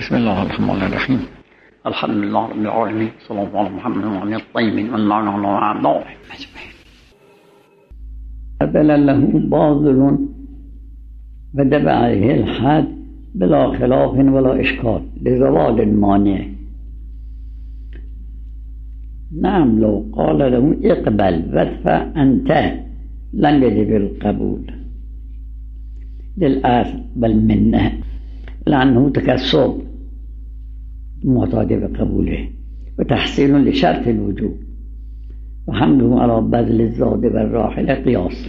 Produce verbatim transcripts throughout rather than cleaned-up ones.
بسم الله الرحمن الرحیم. الحمد لله رب العالمین، صلی الله علی محمد و علی الطیبین و الله علی اعدائهم اجمعین. قبل له باذل و دب علیه الحد بلا خلاف ولا اشکال لزوال المانع. نعم لو قال له اقبل وادفع انت لم يجب القبول للأصل بل منه، لأنه تكسب معتاد بقبوله وتحصيل لشرط الوجوب وحمله على بذل الزاد والراحل قیاس.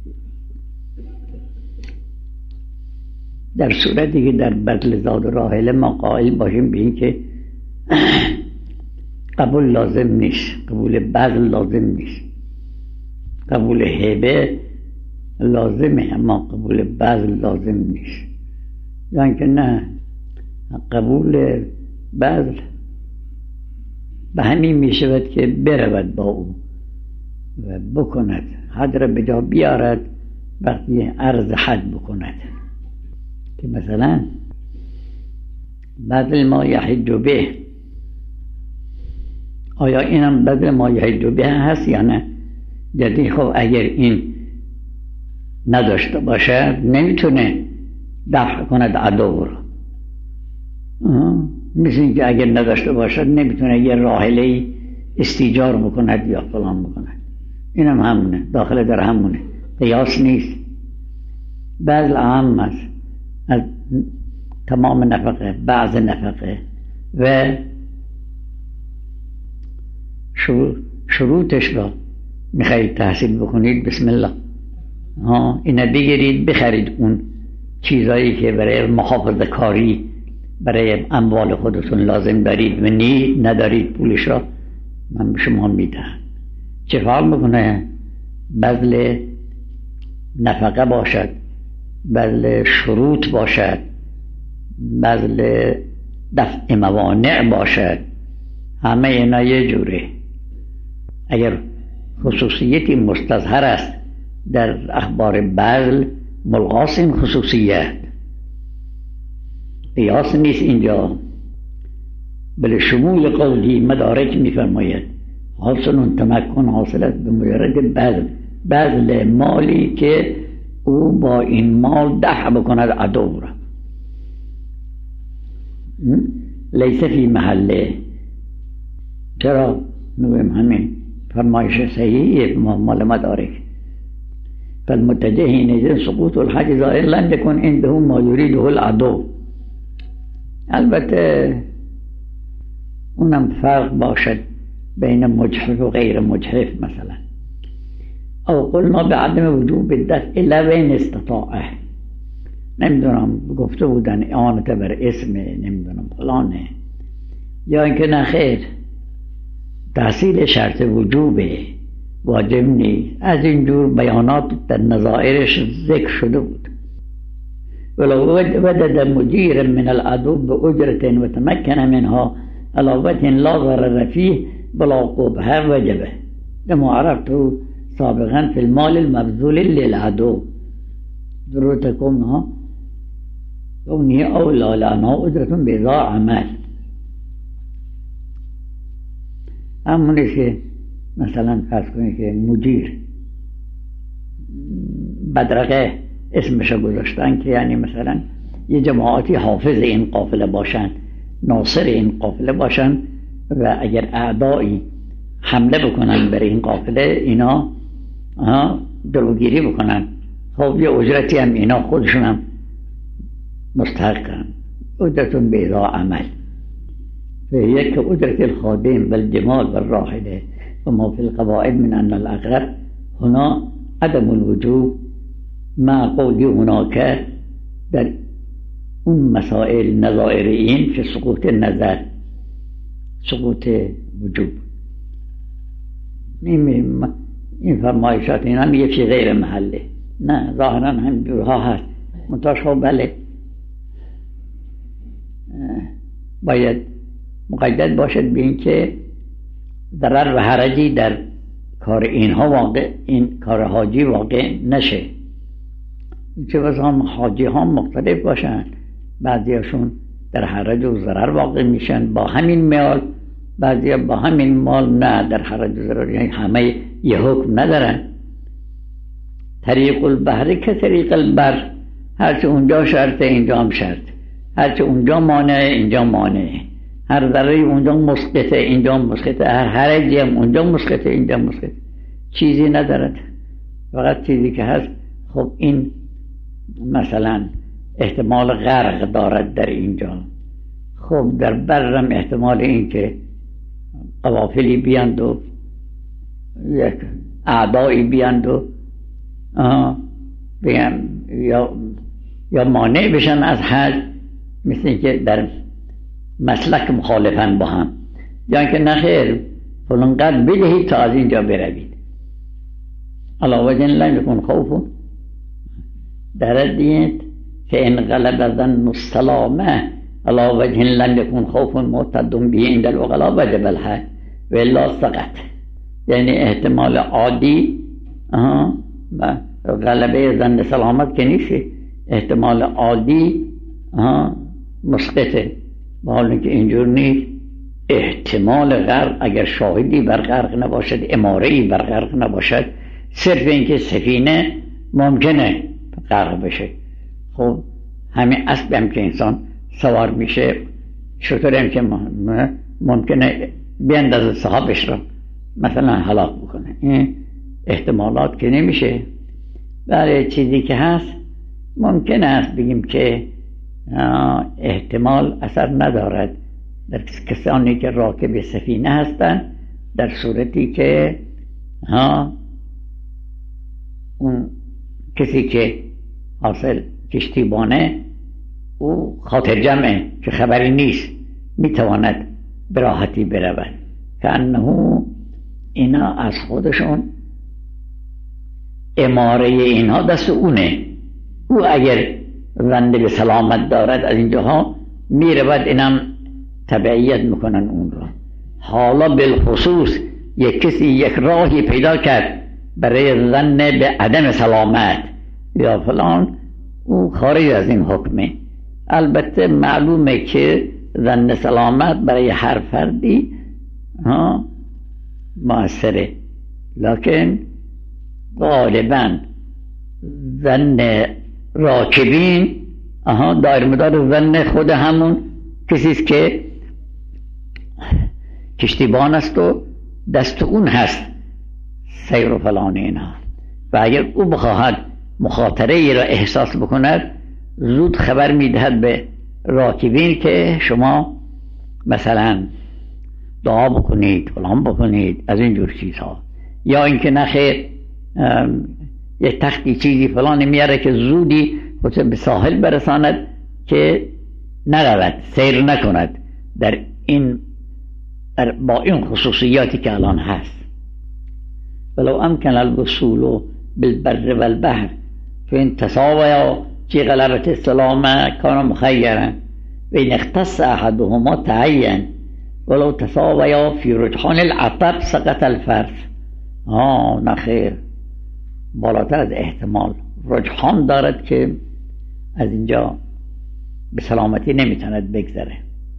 در صورتی که در بذل زاد و راحله ما قائل باشیم به این که قبول لازم نیست، قبول بذل لازم نیست، قبول هبه لازمه اما قبول بذل لازم نیست. یعنی که نه، قبول بذل به همین می شود که برود با او و بکند، حد را به جا بیارد وقتی عرض حد بکند. که مثلا بذل ما یحج به، آیا اینم بذل ما یحج به هست یا نه؟ یعنی خب اگر این نداشته باشد نمیتونه دفع کند عدو را. مثل اینکه اگر نداشته باشد نمیتونه یه راحله استیجار بکند یا فلان بکند. اینم همونه، داخل در همونه، قیاس نیست. بعض اهم است از تمام نفقه، بعض نفقه و شروطش را میخواهید تحصیل بکنید، بسم الله ها اینه بگیرید بخرید اون چیزایی که برای محافظه کاری برای اموال خودتون لازم دارید و نی ندارید پولش را من به شما میدهم. چه فرق میکنه بذل نفقه باشد، بذل شروط باشد، بذل دفع موانع باشد، همه اینا یه جوره. اگر خصوصیتی مستظهر است در اخبار بذل ملغاس این خصوصیت، قیاس نیست اینجا. بل شمول قولی مدارک میفرماید حاصل تمکن حاصل است به مجرد بذل، بذل مالی که او با این مال دفع بکند عدو را. لیس فی محله. چرا؟ نویم همین فرمایش صحیحی مال مدارک. فالمتجه حينئذ سقوط الحج ظاهر لم يكن عنده ما يريده العدو. البته اونم فرق باشد بین مجحف و غیر مجحف. مثلا او قلنا بعدم وجوب الدفع الا وین استطاعه، نمیدونم گفته بودن اعانت بر اسم نمیدونم فلانه، یا اینکه نه خیر تحصیل شرط وجوبه واجب نیست. از اینجور بیانات در نظائرش ذکر شده بود. ولو ودد مدیر من العدو بأجرة وتمكن منها علاوة لا ضرر فيه بلا قبح وجبه لما عرفته سابقا في المال المبذول للعدو ضرورتكم ها كونه أولى لأنها أجرة بإضاء عمل. همونی که مثلا فرض کنید که مدیر بدرقه اسمشو گذاشتن که یعنی مثلا یه جماعتی حافظ این قافله باشن، ناصر این قافله باشن و اگر اعدایی حمله بکنن بر این قافله اینا جلوگیری بکنن، خب یه اجرتی هم اینا خودشون هم مستحق کنن، اجرتون بیضا عمل. فهي كأجرة الخادم والجمال والراحلة. وما في القواعد من أن الأغلب هنا عدم الوجوب مع قول هناك در اون مسائل نظائرین في سقوط النظر سقوط وجوب. این فرمایشات این هم یکی غیر محله، نه ظاهرا هم جورها هست منتاشا بله باید مقید باشد به این که ضرر و حرجی در کار اینها واقع این کار حاجی واقع نشه. چه واسه هم حاجی ها مختلف باشن، بعضیاشون در حرج و ضرر واقع میشن با همین مال، بعضی با همین مال نه در حرج و ضرر، یعنی همه یه حکم ندارن. طریق البحر که طریق البر، هرچه اونجا شرطه اینجا هم شرط، هرچه اونجا مانعه اینجا مانعه، هر ذره اونجا مسقطه اینجا مسقطه، هر حرجی هم اونجا مسقطه اینجا مسقطه، چیزی ندارد. فقط چیزی که هست خب این مثلا احتمال غرق دارد در اینجا، خب در برم احتمال این که قوافلی بیاند و یک اعدایی بیاند و بگم یا یا مانع بشن از حج، مثل اینکه در مسلک مخالفن با هم، یا اینکه نخیر فلان قدر بدهید تا از اینجا بروید. علاوه وجه لم یکن خوف در دید که ان غلب ظن السلامه علاوه وجه لم یکن خوف معتد به عند العقلاء وجب الحج و الا سقط. یعنی احتمال عادی آها غلبه ظن سلامت که نیست، احتمال عادی آها مسقطه، با حالی که اینجور نیست. احتمال غرق اگر شاهدی بر غرق نباشد، اماره‌ای بر غرق نباشد، صرف اینکه سفینه ممکنه غرق بشه. خب همین اسب هم که انسان سوار میشه، شطور هم که ممکنه بیندازه صاحبش را مثلا هلاک بکنه، این احتمالات که نمیشه. برای چیزی که هست ممکن است بگیم که احتمال اثر ندارد در کسانی که راکب سفینه هستند، در صورتی که ها اون کسی که حاصل کشتیبانه او خاطر جمعه که خبری نیست، میتواند به راحتی برود، که انه اینا از خودشون اماره اینها دست اونه. او اگر ظن به سلامت دارد از اینجاها میرود، اینم تبعیت میکنن اون را. حالا بالخصوص یک کسی یک راهی پیدا کرد برای ظن به عدم سلامت یا فلان، او خارج از این حکمه. البته معلومه که ظن سلامت برای هر فردی ها مؤثره، لکن غالبا ظن راکبین آها دایر مدار ظن خود همون کسیست که کشتیبان است و دست اون هست سیر و فلان اینها. و اگر او بخواهد مخاطره ای را احساس بکند، زود خبر میدهد به راکبین که شما مثلا دعا بکنید فلان بکنید از اینجور چیزها، یا اینکه نخیر یک تختی چیزی فلان میاره که زودی خودش به ساحل برساند که نرود، سیر نکند در این در با این خصوصیاتی که الان هست. ولو امکن الوصول بالبر والبحر فإن تساویا في غلبة السلامة كان مخيرا وإن اختص أحدهما تعين ولو تساویا في رجحان العطب سقط الفرض. آه نخیر، بالاتر از احتمال رجحان دارد که از اینجا به سلامتی نمیتواند بگذره.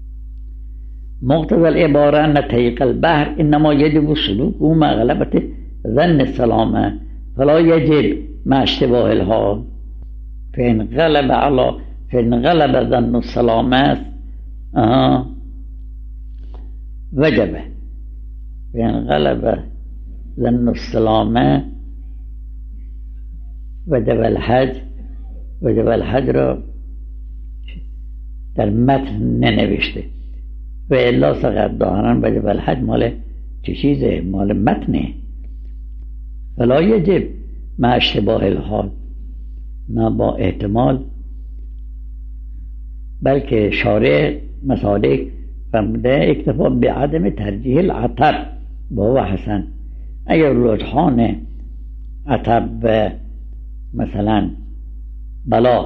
مقتضى العبارة أن طريق البحر إنما يجب سلوكه مع غلبة ظن السلامة فلا يجب مع اشتباه الحال. فإن غلب على فإن غلب ظن السلامة آه وجب. فإن غلب ظن السلامة وجب الحج. وجب الحج را در متن ننوشته و الا سقط دارن. وجب الحج مال چه چیزه؟ مال متنه. فلا یجب مع اشتباه الحال، نه با احتمال، بلکه شارع مسالک فرموده اکتفا به عدم ترجیح العطب با و حسن. اگر رجحان عطب مثلا بلا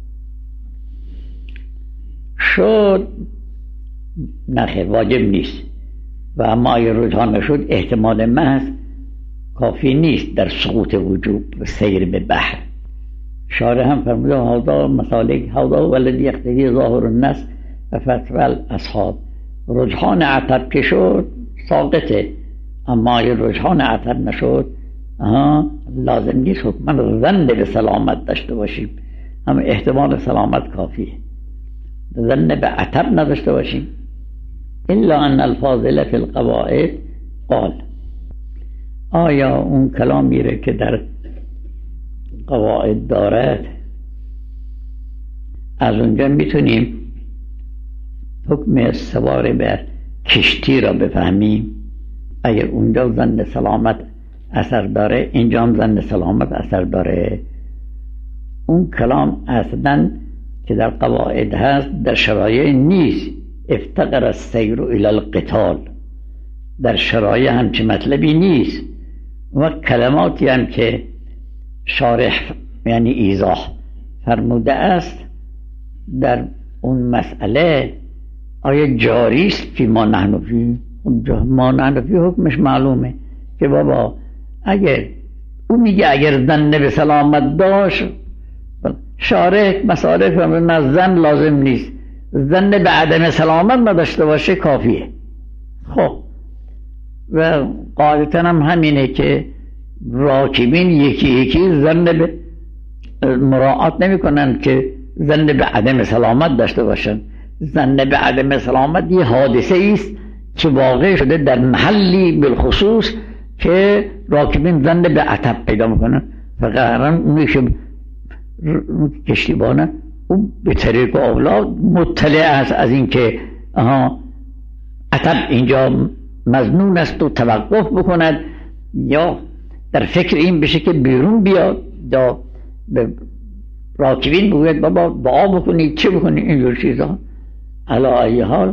شد نخیر واجب نیست، و اما اگر رجحان نشد احتمال محض کافی نیست در سقوط وجوب سیر به بحر. شارع هم فرموده هذا مسالک هذا والذی یقتضی ظاهر النص و فتوى الاصحاب. رجحان عتب که شد ساقطه، اما اگه رجحان عتب نشد آها لازم نیست حکما ظن به سلامت داشته باشیم، هم احتمال سلامت کافیه، ظن به عتب نداشته باشیم. الا ان الفاضل فی القواعد قال، آیا اون کلامی را که در قواعد دارد از اونجا میتونیم حکم سوار بر کشتی را بفهمیم؟ اگر اونجا ظن سلامت اثر داره اینجا هم ظن سلامت اثر داره. اون کلام اصلا که در قواعد هست در شرایع نیست. افتقر السیر الی القتال، در شرایع همچه مطلبی نیست. و کلماتی هم که شارح یعنی ایضاح فرموده است در اون مسئله آیا جاری است فی ما نحن فی؟ ما نحن فی حکمش معلومه که بابا اگر او میگه اگر ظن به سلامت داشت، شارح مسائل فرموده ظن لازم نیست، ظن به عدم سلامت نداشته باشه کافیه. خب و قاعدتا هم همینه که راکبین یکی یکی ظن به مراعات نمی کنن که ظن به عدم سلامت داشته باشن. ظن به عدم سلامت یه حادثه است که واقع شده در محلی بالخصوص که راکبین ظن به عتب پیدا میکنن. فقط اونی که کشتیبانه او به طریق اولاد مطلع است از این که آها عتب اینجا مظنون است و توقف بکند، یا در فکر این بشه که بیرون بیاد، یا به راکبین بگوید بابا دعا بکنید چه بکنید اینجور چیزها. علی ای حال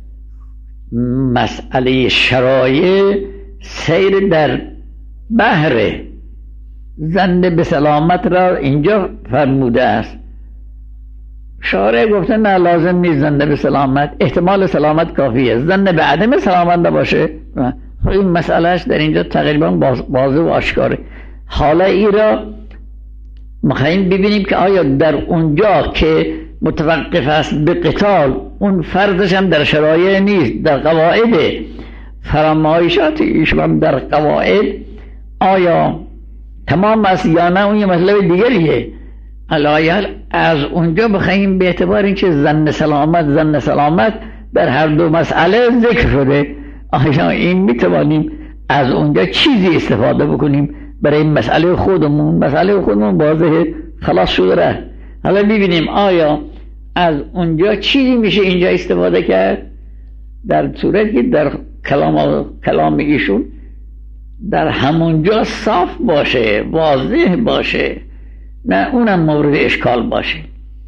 مسئله شرایع سیر در بحر ظن به سلامت را اینجا فرموده است. شارع گفته نه لازم نیست ظن به سلامت، احتمال سلامت کافیه، ظن به عدم سلامت نباشه. خب این مسئلهش در اینجا تقریبا واضح و آشکاره. حالا ای را میخواییم ببینیم که آیا در اونجا که متوقف است به قتال اون فرضش هم در شرایع نیست، در قواعد. فرمایشات ایشون در قواعد آیا تمام است یا نه اون یه مسئله دیگریه. علایل از اونجا بخواهیم به اعتبار این که ظن سلامت ظن سلامت در هر دو مسئله ذکر شده، آیا این میتوانیم از اونجا چیزی استفاده بکنیم برای مسئله خودمون؟ مسئله خودمون واضحه، خلاص شده رفت. حالا ببینیم آیا از اونجا چیزی میشه اینجا استفاده کرد، در صورتی که در کلام کلام ایشون در همونجا صاف باشه، واضح باشه، نه اونم مورد اشکال باشه.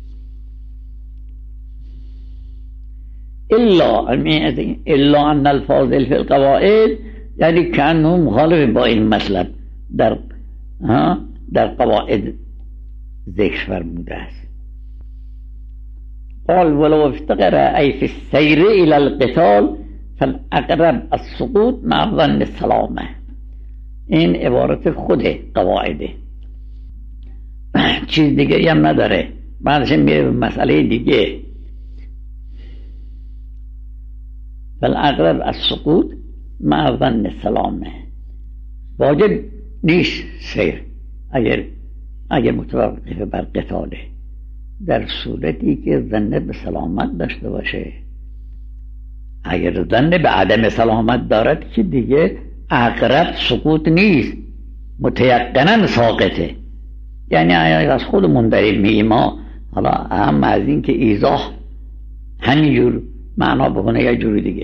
الا الا ان الفاضل فی القواعد یعنی کانه مخالف با این مطلب در ها در قواعد ذکر فرموده است. قال ولو افتقر ای فی السیر الى القتال فالاقرب السقوط مع ظن السلامه. این عبارت خود قواعده، چیز دیگه هم نداره. بعدش میره به مسئله دیگه. فالاقرب السقوط مع ظن السلامه، واجب نیست سیر اگر اگر متوقف بر قتاله، در صورتی که ظن به سلامت داشته باشه. اگر ظن به عدم سلامت دارد که دیگه اقرب سقوط نیست، متیقنا ساقطه. یعنی از خودمون داریم میگیم ما، حالا اهم از این که ایضاح همینجور معنا بکنه یا جوری دیگه.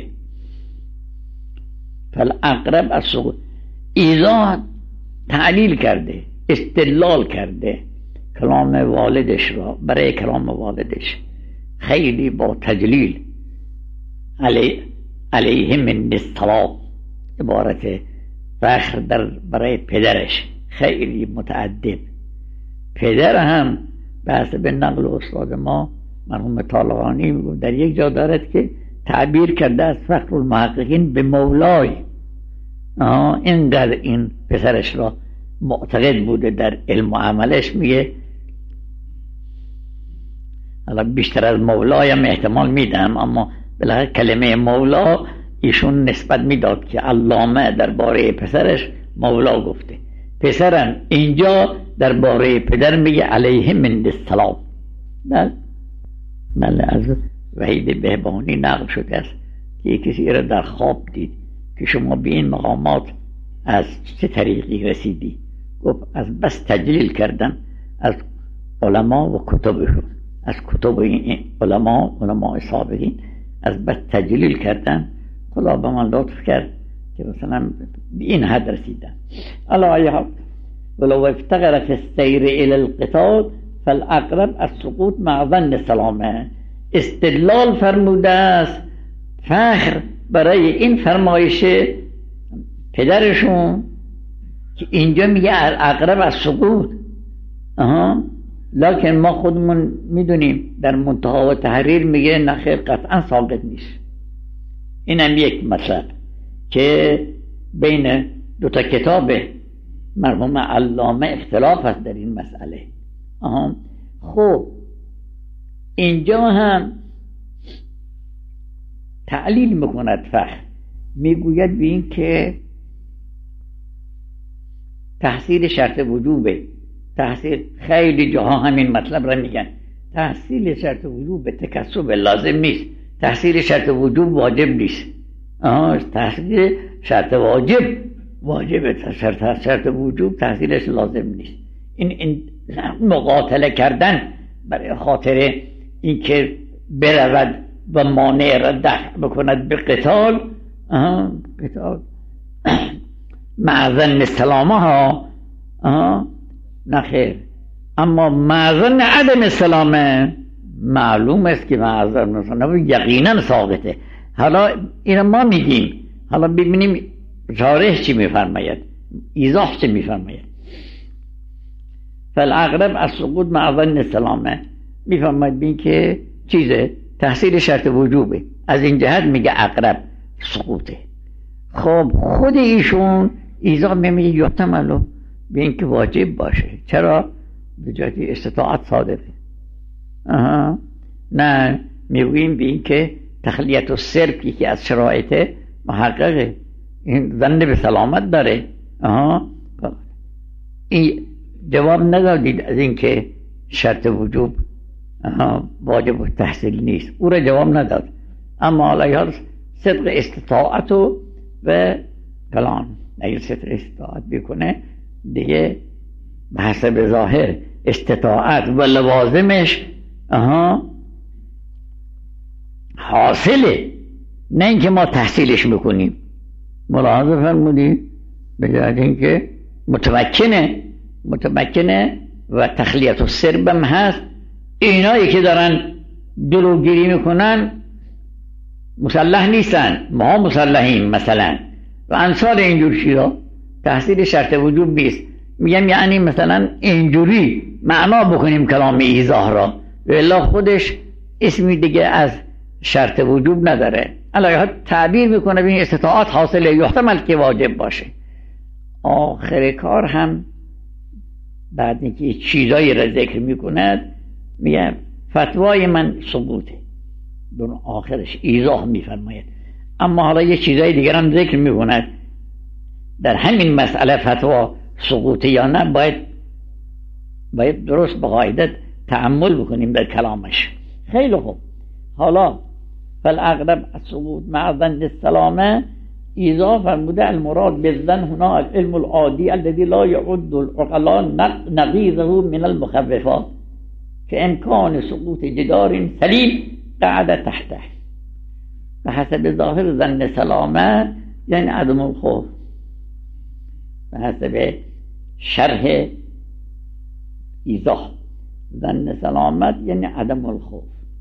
فالاقرب السقوط، ایضاح تعلیل کرده، استدلال کرده کلام والدش را برای کلام والدش، خیلی با تجلیل علی علیه من الصلاة، عبارت فخر در برای پدرش، خیلی متعدد. پدر هم بحث به نقل استاد ما مرحوم طالقانی در یک جا دارد که تعبیر کرده از فخر المحققین به مولای. اینقدر این پسرش را معتقد بوده در علم و عملش، میگه حالا بیشتر از مولایم احتمال میدم، اما بالاخره کلمه مولا ایشون نسبت میداد که علامه درباره پسرش مولا گفته. پسرم اینجا درباره پدر میگه علیه من السلام. بله بله از وحید بهبانی نقل شده است که کسی را در خواب دید که شما به این مقامات از چه طریقی رسیدی؟ گفت از بس تجلیل کردن از علما و کتبشون، از کتب این علما علما سابقین از بس تجلیل کردن. خدا به من لطف کرد که مثلا به این حد رسیدن. الا ایها ولو افتقر فی السیر الى القتال فالاقرب السقوط مع ظن سلامه. استدلال فرموده است فخر برای این فرمایش پدرشون که اینجا میگه الاقرب السقوط، اها لکن ما خودمون میدونیم در منتها و تحریر میگه نخیر قطعا ساقط نیست. اینم یک مطلب که بین دو تا کتاب مرحوم علامه اختلاف است در این مسئله. آها خب اینجا هم تعلیل میکند فخر، میگوید به این که تحصیل شرط وجوبه. تحصیل خیلی جاها همین مطلب را میگن، تحصیل شرط وجوب به تکسب لازم نیست، تحصیل شرط وجوب واجب نیست. آها تحصیل شرط واجب واجبه، شرط شرط وجوب تحصیلش لازم نیست. این, این مقاتله کردن برای خاطر اینکه برود و مانع را دفع بکند به قتال، آها قتال معظن سلامه ها، آها نخیر. اما معظن عدم سلامه معلوم است که معظن سلامه یقینا ساقطه. حالا این ما میگیم، حالا ببینیم شارح چی میفرماید، ایضاح چی میفرماید. فالاقرب السقوط مع ظن سلامه میفرماید بین که چیزه تحصیل شرط وجوبه، از این جهت میگه اقرب سقوطه. خب خود ایشون ایضاح میگه یحتمل به این که واجب باشه. چرا؟ به جهت استطاعت صادقه. آها نه میگوییم به این که تخلیت و سرب یکی از شرایط محققه، این ظن به سلامت داره. آها این جواب ندادید از این که شرط وجوب واجب و تحصیل نیست، او را جواب نداد. اما علیه صدق استطاعت و و کلان اگر صدق استطاعت بکنه دیگه به حسب ظاهر استطاعت و لوازمش آها حاصله، نه اینکه ما تحصیلش میکنیم. ملاحظه فرمودی به جهت اینکه متمکنه متمکنه و تخلیت و سربم هست. اینایی که دارن جلوگیری میکنن مسلح نیستن، ما مسلحیم مثلا و انصار اینجور چیزا تحصیل شرط وجوب نیست. میگم یعنی مثلا اینجوری معنا بکنیم کلام ایضاح را، والا خودش اسمی دیگه از شرط وجوب نداره. علاوه تعبیر میکنه به این استطاعت حاصله، یحتمل که واجب باشه. آخر کار هم بعد اینکه چیزایی را ذکر میکند میگه فتوای من سقوطه، دون آخرش ایضاح میفرماید. اما حالا یه چیزای دیگر هم ذکر میکند در همین مسئله فتوا سقوطه یا نه، باید باید درست به قاعدت تأمل بکنیم در کلامش. خیلی خوب. حالا فالاغلب السقوط مع ظن السلامه ایضاح فرموده المراد بالظن هنا العلم العادی الذي لا يعد العقلاء نقیضه من المخوفات که امکان سقوط جدار سلیم قعد تحته. به حسب ظاهر ظن سلامه یعنی عدم الخوف، به حسب شرح ایضاح ظن سلامت یعنی عدم الخوف.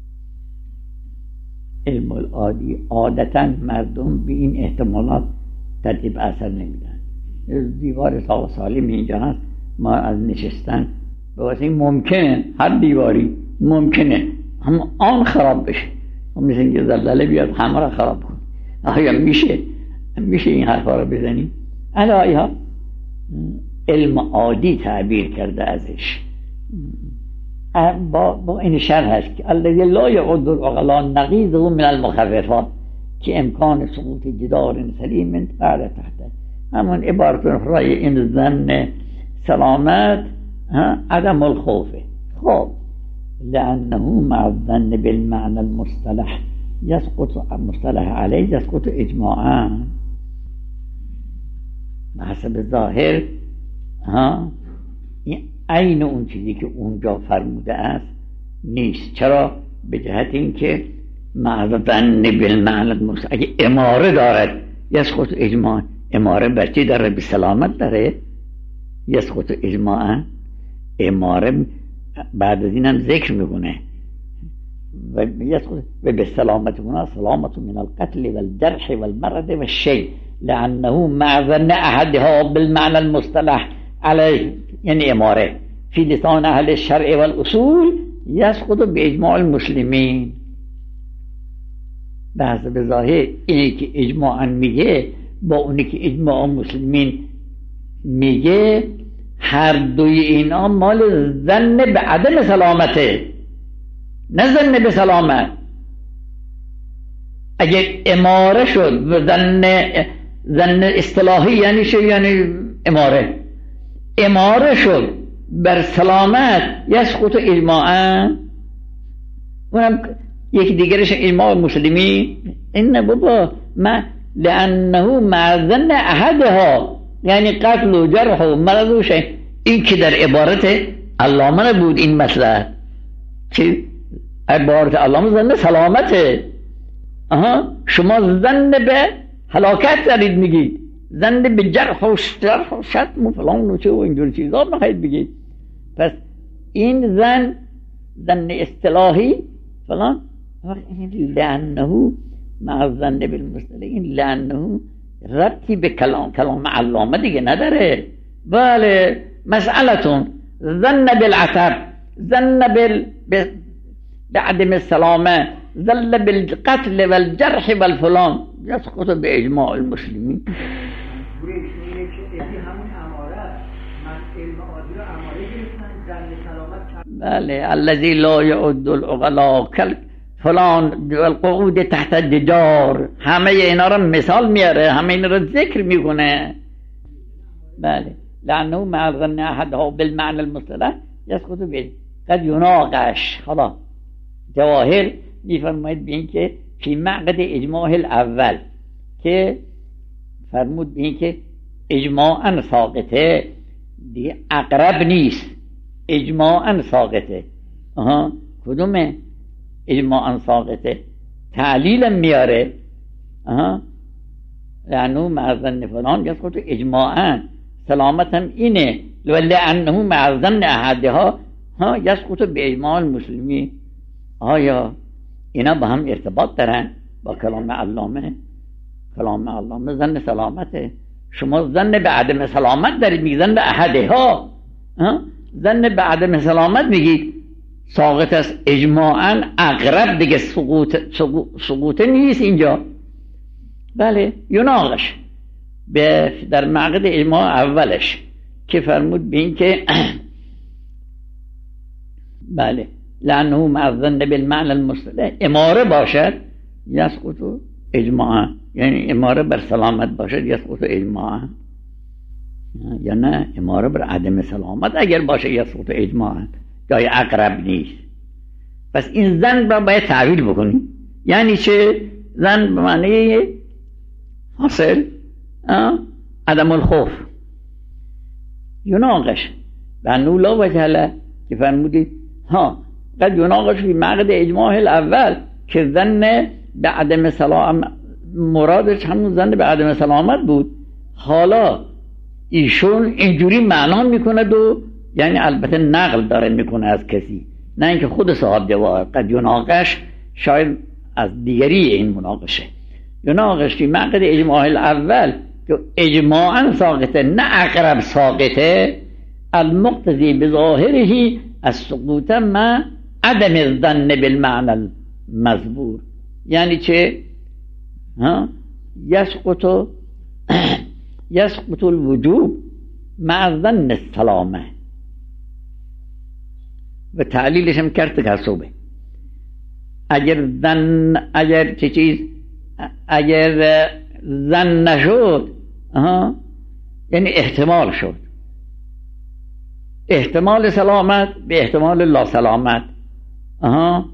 علم العادی عادتا مردم به این احتمالات ترتیب اثر نمیدن. دیوار ساق سالم اینجا هست، ما از نشستن به واسه ممکنه هر دیواری ممکنه هم آن خراب بشه، هم مثل اینکه زلزله بیاد همه را خراب کن. آیا میشه میشه این حرفا را بزنی؟ الهی ها علم عادی تعبیر کرده ازش. با, با این شرح هست که الذی لا یعد العقلاء نقیضه من المخففات که امکان سقوط جدار سلیم بعد تحت همون عبارت رای این زن سلامت عدم الخوفه. خب لأنه مع الظن بالمعنى المصطلح يسقط مصطلح عليه يسقط اجماعا حسب ظاهر ها عین اون چیزی که اونجا فرموده است نیست. چرا؟ به جهت اینکه مع الظن بالمعنى المصطلح اگه اماره دارد يسقط اجماعا، اماره بر چی داره؟ به سلامت داره. يسقط اجماعا اماره بعد از این هم ذکر میکنه و و به سلامت هنا سلامت من القتل والجرح والمرض والشيء لأنه مع ظن أحدها بالمعنى المصطلح عليه يعني اماره في لسان اهل الشرع والاصول يسقط باجماع المسلمين. به حسب ظاهر اینی که اجماعا میگه با اونی که اجماع مسلمین میگه هر دوی اینا مال ظن به عدم سلامته، نه ظن به سلامت. اگه اماره شد و ظن ظن اصطلاحی یعنی چه؟ یعنی اماره اماره شد بر سلامت یسقط اجماعا. اونم یکی دیگرش اجماع مسلمی این بابا ما لانه مع ظن احدها یعنی قتل و جرح و مرض و شی. این که در عبارت علامه بود این مسئله که عبارت علامه ظن سلامته. آها شما ظن به هلاکت دارید میگید، ظن به جرح و جرح و شتم و فلان و چه و اینجور چیزا میخواید بگید. پس این ظن ظن اصطلاحی فلان لانه مع الظن بالمصطلح این لانه ربطی به کلام کلام علامه دیگه نداره. بله مسئلتون ظن بالعتب ظن بال بعدم السلامه ظن بالقتل والجرح والفلان يسقط باجماع المسلمين. بله الذي لا يعد العقلاء فلان القعود تحت الجدار همه اینا رو مثال میاره، همه اینا رو ذکر میکنه. بله لانه مع ظن احدها بالمعنى المصطلح يسقط به قد يناقش. خلاص جواهر میفرماید به این که فی معقد اجماع الاول که فرمود به این که اجماعا ساقطه دیگه اقرب نیست، اجماعا ساقطه. آها کدومه اجماعا ساقطه؟ تعلیل میاره. آها لانه مع ظن فلان یسقط اجماعا سلامت هم اینه لانه مع ظن احدها ها یسقط به اجماع المسلمین. آیا اینا با هم ارتباط دارن با کلام علامه؟ کلام علامه ظن سلامته، شما ظن به عدم سلامت دارید میگید ظن به احدها. ظن به عدم سلامت میگید ساقط است اجماعا اقرب دیگه سقوط سقوط نیست اینجا. بله یناقش به در معقد اجماع اولش که فرمود به این که بله لانه مع الظن بالمعنى المصطلح اماره باشد یسقط اجماعا، یعنی اماره بر سلامت باشد یسقط اجماعا، یا نه اماره بر عدم سلامت اگر باشه یسقط اجماعا، جای اقرب نیست. پس این ظن را باید تعویل بکنیم. یعنی چه؟ ظن به معنی حاصل عدم الخوف. یناقش لانه لا وجه له که فرمودید ها قد یناقش فی معقد اجماع الاول که ظن به عدم سلامت مرادش همون ظن به عدم سلامت بود. حالا ایشون اینجوری معنا میکنه و یعنی البته نقل داره میکنه از کسی، نه اینکه خود صاحب جواب. قد یناقش شاید از دیگری این مناقشه. یناقش فی معقد اجماع الاول که اجماعا ساقطه نه اقرب ساقطه المقتضی بظاهره السقوط ما عدم الظن بالمعنى المذکور. یعنی چه؟ ها یسقط یسقط الوجوب مع ظن السلامه. و تعلیلش هم کرد تکسبه. اگر زن اگر چه چیز اگر زن نشد آها یعنی احتمال شد، احتمال سلامت به احتمال لا سلامت. آها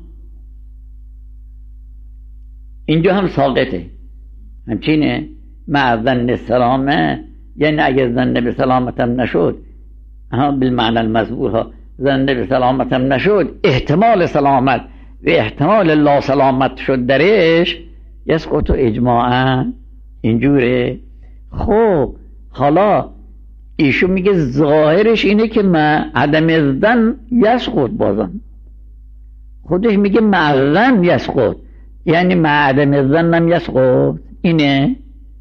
اینجا هم ساقطه، همچینه مع ظن سلامه، یعنی اگر ظن به سلامتم نشد ها بالمعنی المذکور ها ظن به سلامتم نشد احتمال سلامت و احتمال لا سلامت شد درش یسقط اجماعا. اینجوره. خب حالا ایشون میگه ظاهرش اینه که مع عدم ظن یسقط، بازم خودش میگه مع ظن یسقط، یعنی مع عدم ظن هم یسقط. اینه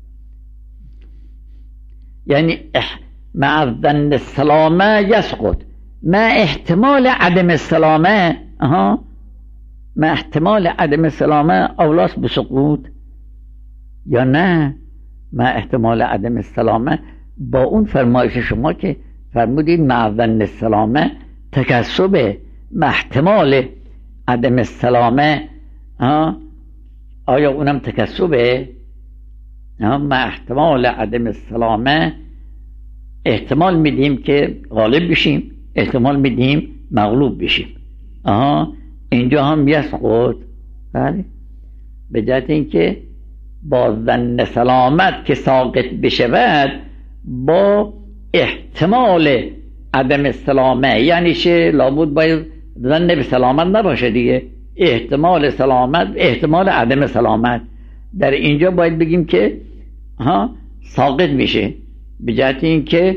یعنی مع ظن السلامه یسقط مع احتمال عدم السلامه. اها مع احتمال عدم السلامه اولاس بسقوط یا نه مع احتمال عدم السلامه با اون فرمایش شما که فرمودید مع ظن السلامه تکسبه، مع احتمال عدم السلامه ها آیا اونم تکسبه؟ مع احتمال عدم السلامه احتمال میدیم که غالب بشیم، احتمال میدیم مغلوب بشیم. آها اینجا هم یسقط. بله به جهت اینکه با ظن سلامت که ساقط بشود با احتمال عدم السلامه، یعنی چه؟ لابد باید ظن به سلامت نباشه دیگه، احتمال سلامت احتمال عدم سلامت در اینجا باید بگیم که ها ساقط میشه، به جهت اینکه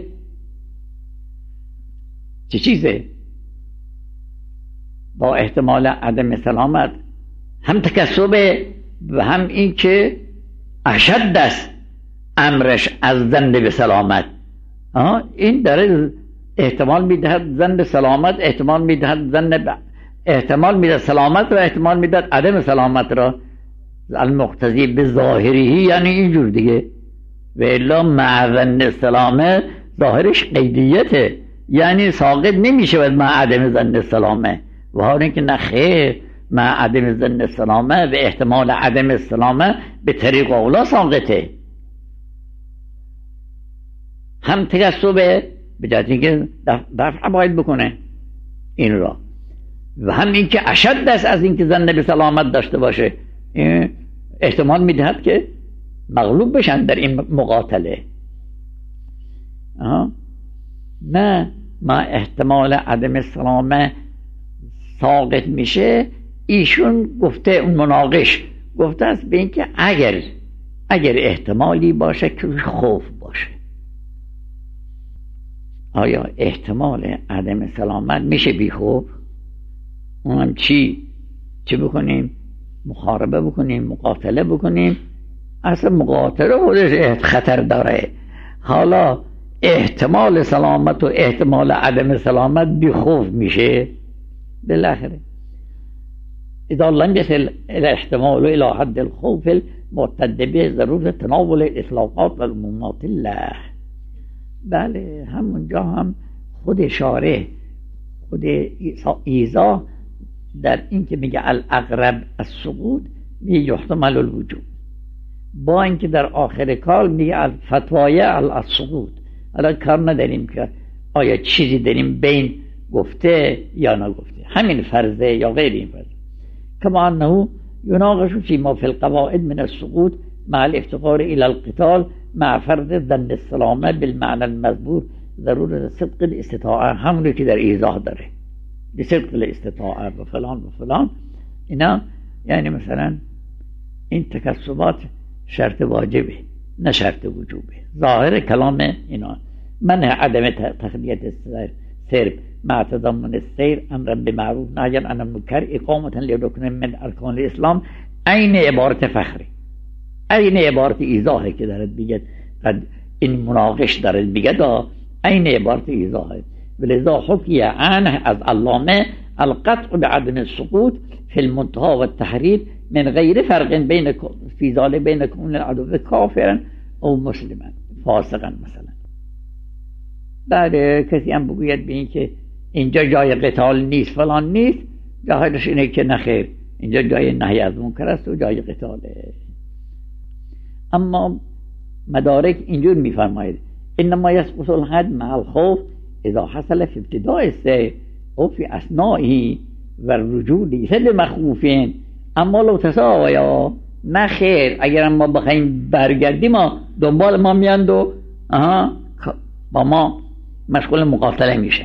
چه چیزه؟ با احتمال عدم سلامت هم تکسبه و هم این که اشد است امرش از ظن به سلامت. این داره احتمال میدهد ظن سلامت، احتمال میدهد ظن ب... احتمال میدهد سلامت و احتمال میدهد عدم سلامت را، المقتضی به ظاهری یعنی اینجور دیگه. و الا مع ظن سلامه ظاهرش قیدیته، یعنی ساقط نمیشه مع عدم ظن سلامه، و حال اینکه نه خیر، مع عدم ظن سلامه به احتمال عدم سلامه به طریق اولا ساقطه، هم تکسبه به جهت اینکه دفع باید بکنه این را، و هم اینکه اشد است از اینکه ظن به سلامت داشته باشه، احتمال میدهد که مغلوب بشن در این مقاتله. نه ما احتمال عدم سلامه ساقط میشه. ایشون گفته، اون مناقش گفته است به اینکه اگر اگر احتمالی باشه که خوف باشه، آیا احتمال عدم سلامت میشه بی خوف؟ اونم چی چی بکنیم؟ محاربه بکنیم، مقاتله بکنیم. اصلا مقاتله خودش خطر داره، حالا احتمال سلامت و احتمال عدم سلامت بی خوف میشه بالاخره. اذا لم يصل الى احتمال الى حد الخوف المعتد به ضرورت تناول اطلاقات و عمومات الله. بله همونجا هم خود شارح، خود ایزا در این که میگه الاقرب السقوط میگه یحتمل الوجوب، با اینکه در آخر کار میگه الفتوای السقوط. الان کار نداریم که آیا چیزی داریم بین گفته یا نگفته، همین فرضه یا غیر این فرضه. کما انه يناقش فيما في القواعد من السقوط مع الافتقار الى القتال مع فرض ظن السلامه بالمعنى المذكور ضرورت صدق الاستطاعه، همونی که در ایضاح داره صدق الاستطاعه و فلان و فلان اینا. یعنی مثلا این تکسبات شرط واجبه نه شرط وجوبه، ظاهر کلام اینا. منع عدم تخلیت سرب مع تضمن السیر امرا بمعروف نهیا عن المنکر اقامه لرکن من ارکان الاسلام، عین عبارت فخری، عین عبارت ایضاحه که دارد میگه، این مناقش دارد میگه دا عین عبارت ایضاحه. ولذا حکی عنه از علامه القطع بعدم السقوط فی المنتهى والتحریر من غیر فرق بین فی ذلک بین کون العدو کافرا او مسلما فاسقا مثلا. بعد کسی هم بگوید به این که اینجا جای قتال نیست فلان نیست، ظاهرش اینه که نخیر اینجا جای نهی از منکر است و جای قتاله. اما مدارک اینجور میفرماید انما یسقط الحد مع الخوف اذا حصل في ابتداء السیر او في اثنائه و الرجوع لیس لمخوفین. اما لو تساویا نه خیر، اگر ما بخوایم برگردیم ما دنبال ما میاند و آها با ما مشغول مقاتله میشه.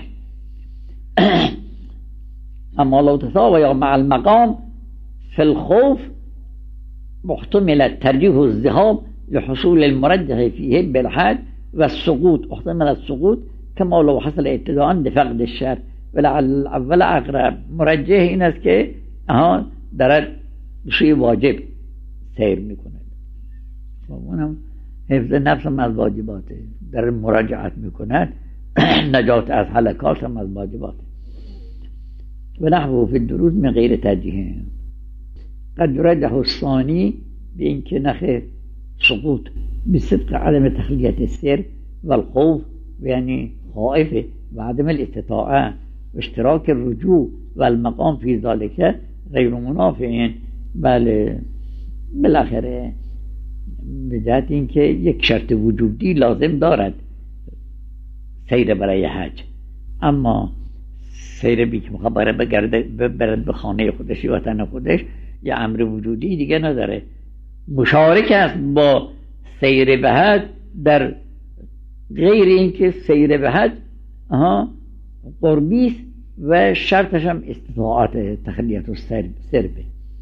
اما لو تساویا مع المقام في الخوف محتمل الترجيح الذهاب لحصول المرجح فيه بالحد والسقوط، احتمل السقوط كما لو حصل ابتداء لفقد الشر. ولعل الاول اقرب. مرجح این است که آها در شیء واجب سیر میکنه، اونم حفظ نفس هم از واجباته، در مراجعت میکند نجات از هلاکات هم از واجباته. و نحوه فی الدروس من غیر ترجیح. قد يرجح الثاني بإن نخ سقوط بصدق عدم تخلية السر والخوف، يعني خائفة وعدم الاستطاعة واشتراك الرجوع والمقام في ذلك غير منافع. بل بالاخره به جهت اینکه یک شرط وجودی لازم دارد سیر برای حج، اما سیر بی که مخبره بگرده برد به خانه خودش و وطن خودش یه امر وجودی دیگه نداره. مشارک است با سیر به حج در غیر اینکه سیر به حج آها قربی و شرطش هم استطاعت تخلیت السر به.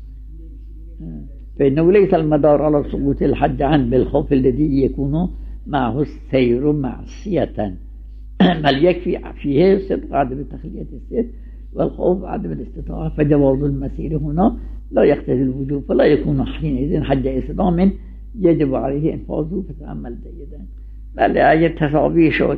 فإنه ليس المدار على سقوط الحج عن بالخوف الذي يكون معه السير معصية، بل يكفي فيه صدق عدم تخلية السر والخوف عدم الاستطاعة، فجواز المسير هنا لا يقتضي الوجوب فلا يكون حينئذ حج إسلام يجب عليه إنفاذه. فتأمل جيدا. بله اگر تساوی شد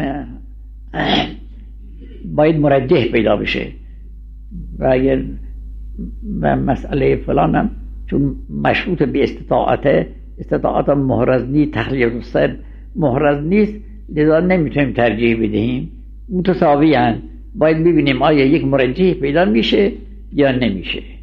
باید مرجح پیدا بشه و اگر مسئله فلانم چون مشروط به استطاعت استطاعت محرز نیست، تخلیه السر محرز نیست، لذا نمیتونیم ترجیح بدهیم. متساوی هستند، باید ببینیم آیا یک مرجح پیدا میشه یا نمیشه.